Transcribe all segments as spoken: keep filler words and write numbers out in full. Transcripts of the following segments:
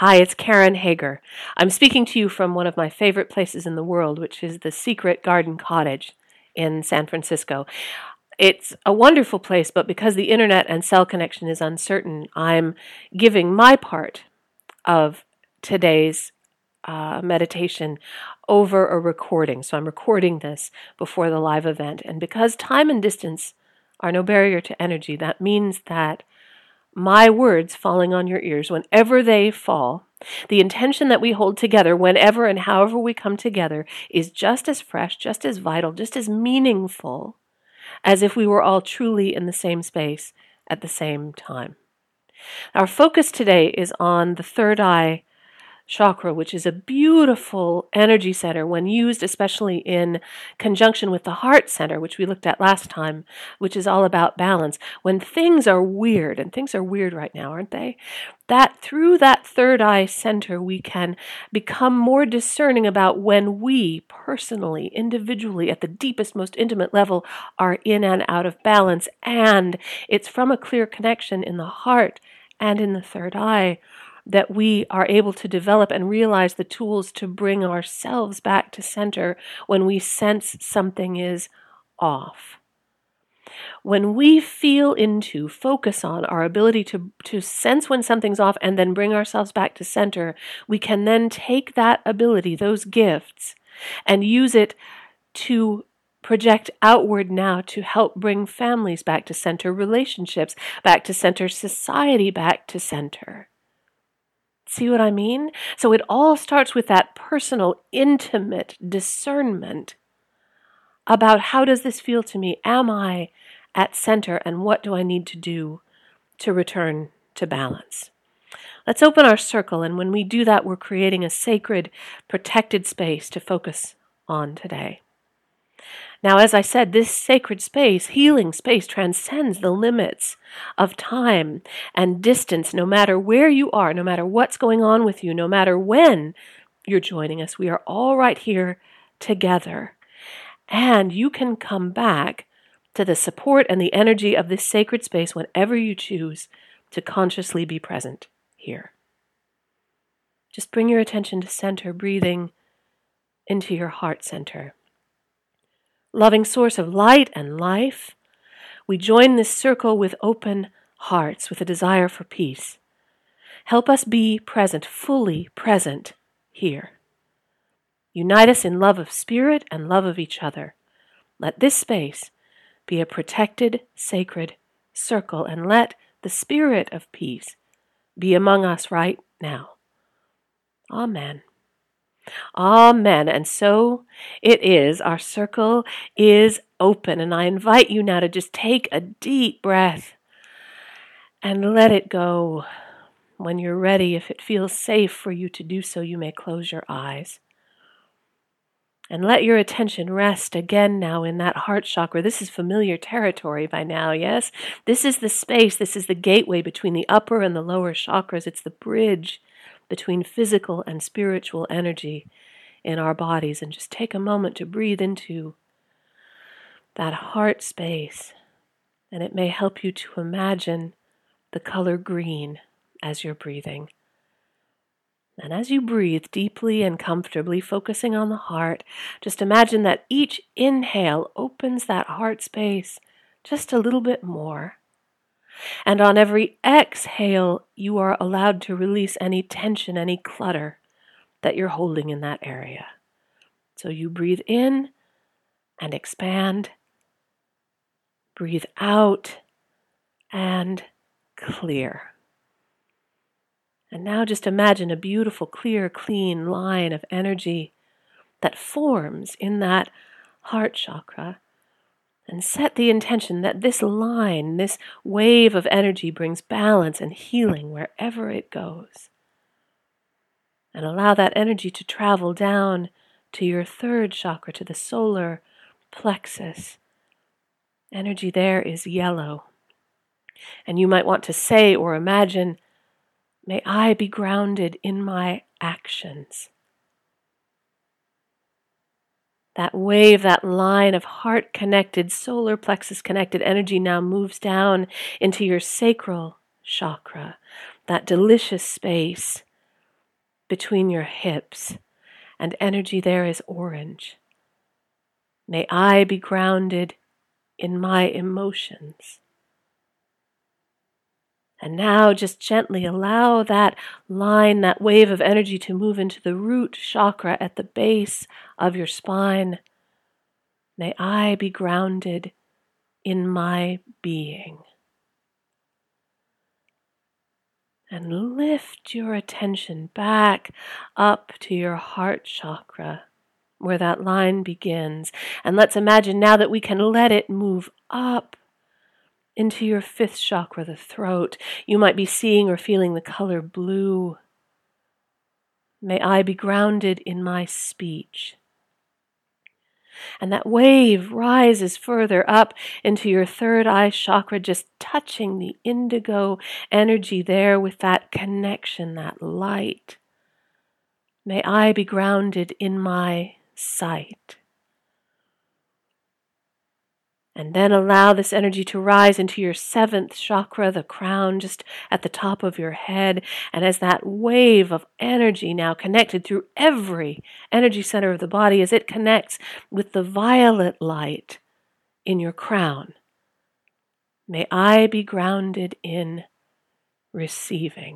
Hi, it's Karen Hager. I'm speaking to you from one of my favorite places in the world, which is the Secret Garden Cottage in San Francisco. It's a wonderful place, but because the internet and cell connection is uncertain, I'm giving my part of today's uh, meditation over a recording. So I'm recording this before the live event. And because time and distance are no barrier to energy, that means that my words falling on your ears, whenever they fall, the intention that we hold together whenever and however we come together is just as fresh, just as vital, just as meaningful as if we were all truly in the same space at the same time. Our focus today is on the third eye chakra, which is a beautiful energy center when used especially in conjunction with the heart center, which we looked at last time, which is all about balance. When things are weird, and things are weird right now, aren't they? That through that third eye center, we can become more discerning about when we personally, individually, at the deepest, most intimate level, are in and out of balance. And it's from a clear connection in the heart and in the third eye that we are able to develop and realize the tools to bring ourselves back to center when we sense something is off. When we feel into, focus on our ability to, to sense when something's off and then bring ourselves back to center, we can then take that ability, those gifts, and use it to project outward now to help bring families back to center, relationships back to center, society back to center. See what I mean? So it all starts with that personal, intimate discernment about how does this feel to me? Am I at center, and what do I need to do to return to balance? Let's open our circle, and when we do that, we're creating a sacred, protected space to focus on today. Now, as I said, this sacred space, healing space, transcends the limits of time and distance. No matter where you are, no matter what's going on with you, no matter when you're joining us, we are all right here together. And you can come back to the support and the energy of this sacred space whenever you choose to consciously be present here. Just bring your attention to center, breathing into your heart center. Loving source of light and life, we join this circle with open hearts, with a desire for peace. Help us be present, fully present here. Unite us in love of spirit and love of each other. Let this space be a protected, sacred circle, and let the spirit of peace be among us right now. Amen. Amen. And so it is. Our circle is open. And I invite you now to just take a deep breath and let it go. When you're ready, if it feels safe for you to do so, you may close your eyes. And let your attention rest again now in that heart chakra. This is familiar territory by now, yes? This is the space, this is the gateway between the upper and the lower chakras. It's the bridge between physical and spiritual energy in our bodies. And just take a moment to breathe into that heart space. And it may help you to imagine the color green as you're breathing. And as you breathe deeply and comfortably, focusing on the heart, just imagine that each inhale opens that heart space just a little bit more. And on every exhale, you are allowed to release any tension, any clutter that you're holding in that area. So you breathe in and expand, breathe out and clear. And now just imagine a beautiful, clear, clean line of energy that forms in that heart chakra. And set the intention that this line, this wave of energy brings balance and healing wherever it goes. And allow that energy to travel down to your third chakra, to the solar plexus. Energy there is yellow. And you might want to say or imagine, may I be grounded in my actions. That wave, that line of heart-connected, solar plexus-connected energy now moves down into your sacral chakra, that delicious space between your hips, and energy there is orange. May I be grounded in my emotions. And now just gently allow that line, that wave of energy to move into the root chakra at the base of your spine. May I be grounded in my being. And lift your attention back up to your heart chakra, where that line begins. And let's imagine now that we can let it move up into your fifth chakra, the throat. You might be seeing or feeling the color blue. May I be grounded in my speech. And that wave rises further up into your third eye chakra, just touching the indigo energy there with that connection, that light. May I be grounded in my sight. And then allow this energy to rise into your seventh chakra, the crown, just at the top of your head. And as that wave of energy now connected through every energy center of the body, as it connects with the violet light in your crown, may I be grounded in receiving.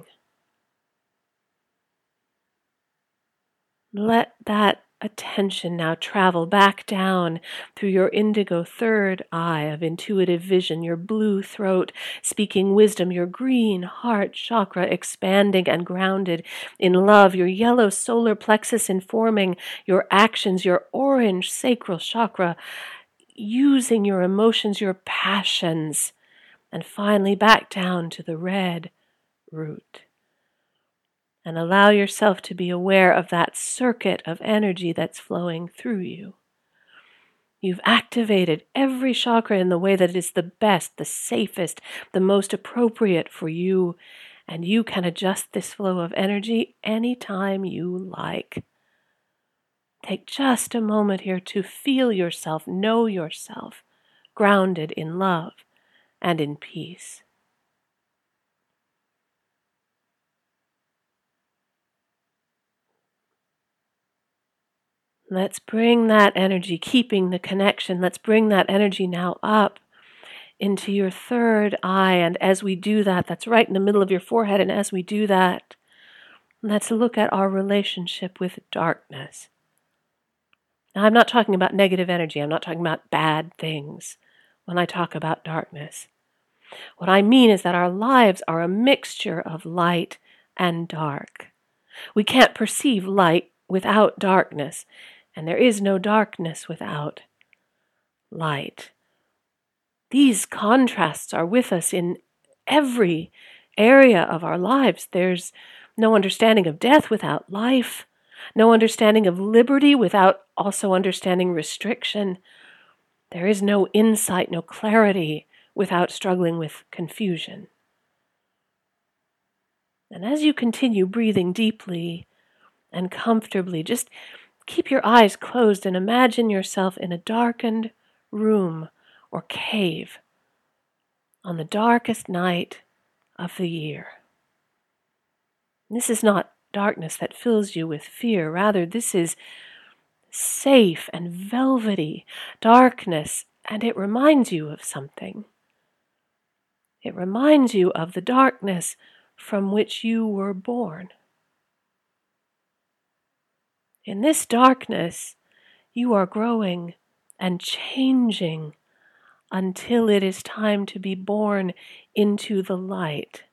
Let that attention now travel back down through your indigo third eye of intuitive vision, your blue throat speaking wisdom, your green heart chakra expanding and grounded in love, your yellow solar plexus informing your actions, your orange sacral chakra using your emotions, your passions, and finally back down to the red root. And allow yourself to be aware of that circuit of energy that's flowing through you. You've activated every chakra in the way that is the best, the safest, the most appropriate for you, and you can adjust this flow of energy anytime you like. Take just a moment here to feel yourself, know yourself, grounded in love and in peace. Let's bring that energy, keeping the connection, let's bring that energy now up into your third eye. And as we do that, that's right in the middle of your forehead. And as we do that, let's look at our relationship with darkness. Now, I'm not talking about negative energy. I'm not talking about bad things when I talk about darkness. What I mean is that our lives are a mixture of light and dark. We can't perceive light without darkness. And there is no darkness without light. These contrasts are with us in every area of our lives. There's no understanding of death without life, no understanding of liberty without also understanding restriction. There is no insight, no clarity without struggling with confusion. And as you continue breathing deeply and comfortably, just keep your eyes closed and imagine yourself in a darkened room or cave on the darkest night of the year. This is not darkness that fills you with fear. Rather, this is safe and velvety darkness, and it reminds you of something. It reminds you of the darkness from which you were born. In this darkness, you are growing and changing until it is time to be born into the light.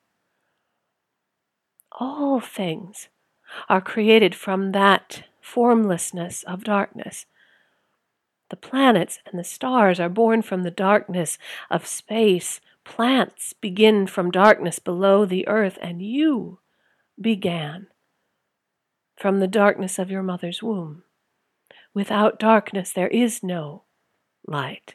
All things are created from that formlessness of darkness. The planets and the stars are born from the darkness of space. Plants begin from darkness below the earth, and you began from the darkness of your mother's womb. Without darkness, there is no light.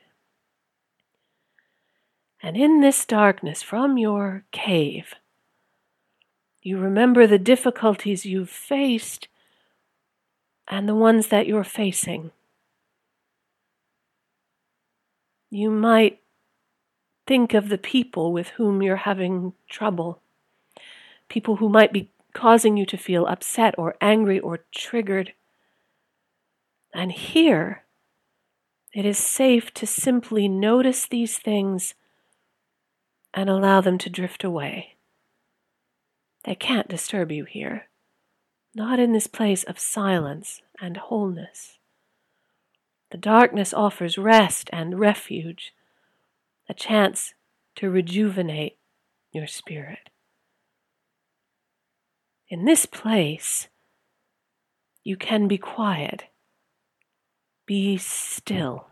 And in this darkness, from your cave, you remember the difficulties you've faced and the ones that you're facing. You might think of the people with whom you're having trouble, people who might be causing you to feel upset or angry or triggered. And here, it is safe to simply notice these things and allow them to drift away. They can't disturb you here, not in this place of silence and wholeness. The darkness offers rest and refuge, a chance to rejuvenate your spirit. In this place, you can be quiet, be still.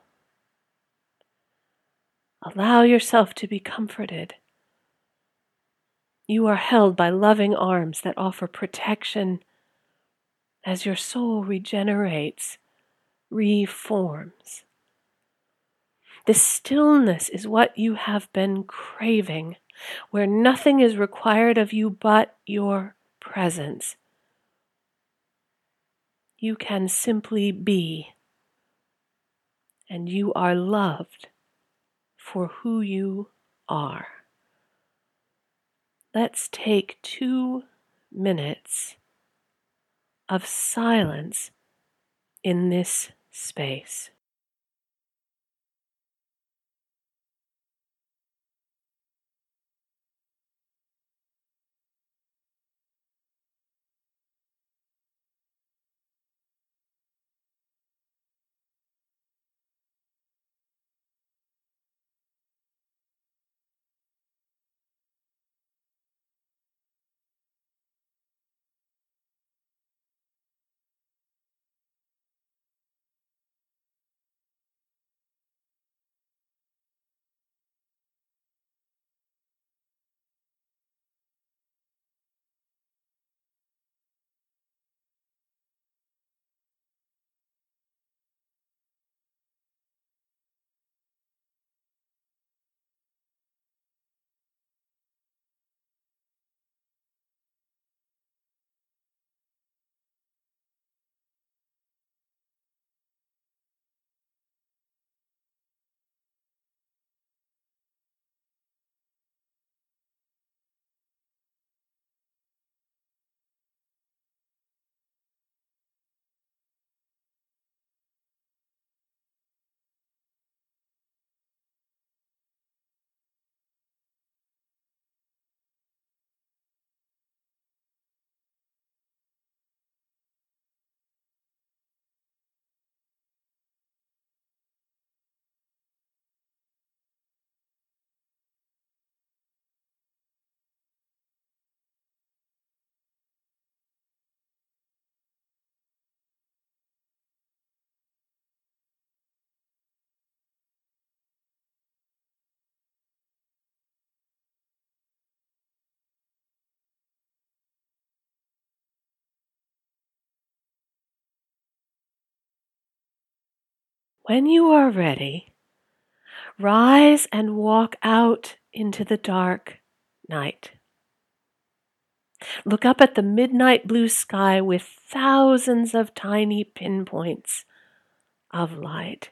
Allow yourself to be comforted. You are held by loving arms that offer protection as your soul regenerates, reforms. This stillness is what you have been craving, where nothing is required of you but your presence. You can simply be, and you are loved for who you are. Let's take two minutes of silence in this space. When you are ready, rise and walk out into the dark night. Look up at the midnight blue sky with thousands of tiny pinpoints of light.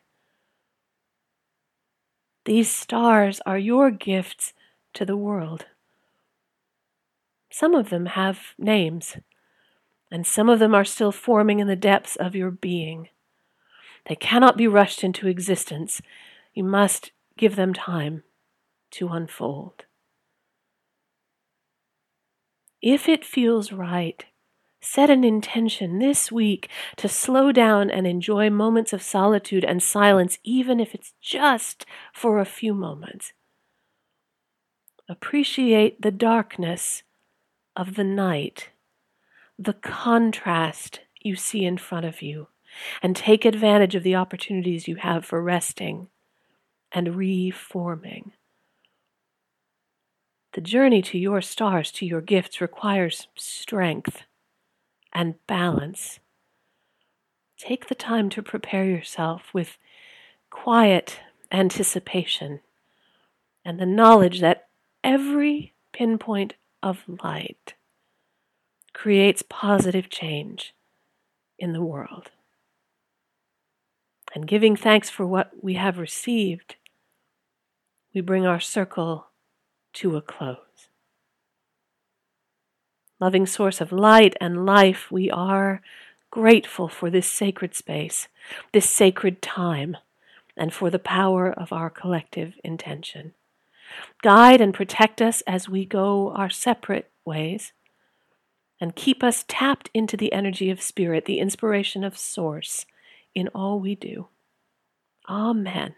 These stars are your gifts to the world. Some of them have names, and some of them are still forming in the depths of your being. They cannot be rushed into existence. You must give them time to unfold. If it feels right, set an intention this week to slow down and enjoy moments of solitude and silence, even if it's just for a few moments. Appreciate the darkness of the night, the contrast you see in front of you, and take advantage of the opportunities you have for resting and reforming. The journey to your stars, to your gifts, requires strength and balance. Take the time to prepare yourself with quiet anticipation and the knowledge that every pinpoint of light creates positive change in the world. And giving thanks for what we have received, we bring our circle to a close. Loving source of light and life, we are grateful for this sacred space, this sacred time, and for the power of our collective intention. Guide and protect us as we go our separate ways, and keep us tapped into the energy of spirit, the inspiration of source in all we do. Amen.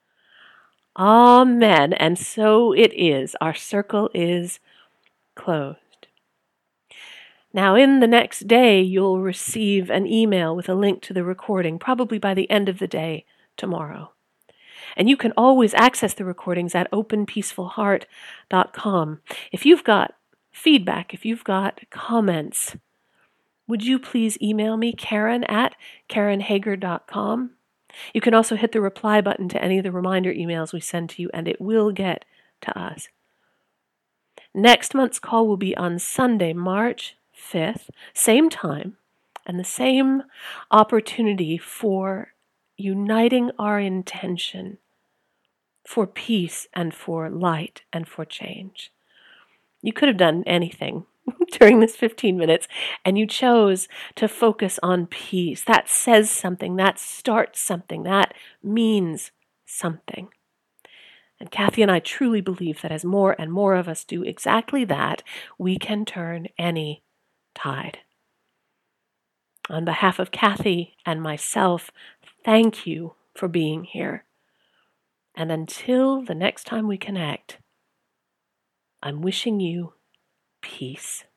Amen. And so it is. Our circle is closed. Now, in the next day, you'll receive an email with a link to the recording, probably by the end of the day tomorrow. And you can always access the recordings at open peaceful heart dot com. If you've got feedback, if you've got comments, would you please email me, Karen at karen hager dot com. You can also hit the reply button to any of the reminder emails we send to you, and it will get to us. Next month's call will be on Sunday, March fifth, same time, and the same opportunity for uniting our intention for peace and for light and for change. You could have done anything during this fifteen minutes, and you chose to focus on peace. That says something, that starts something, that means something. And Kathy and I truly believe that as more and more of us do exactly that, we can turn any tide. On behalf of Kathy and myself, thank you for being here. And until the next time we connect, I'm wishing you peace.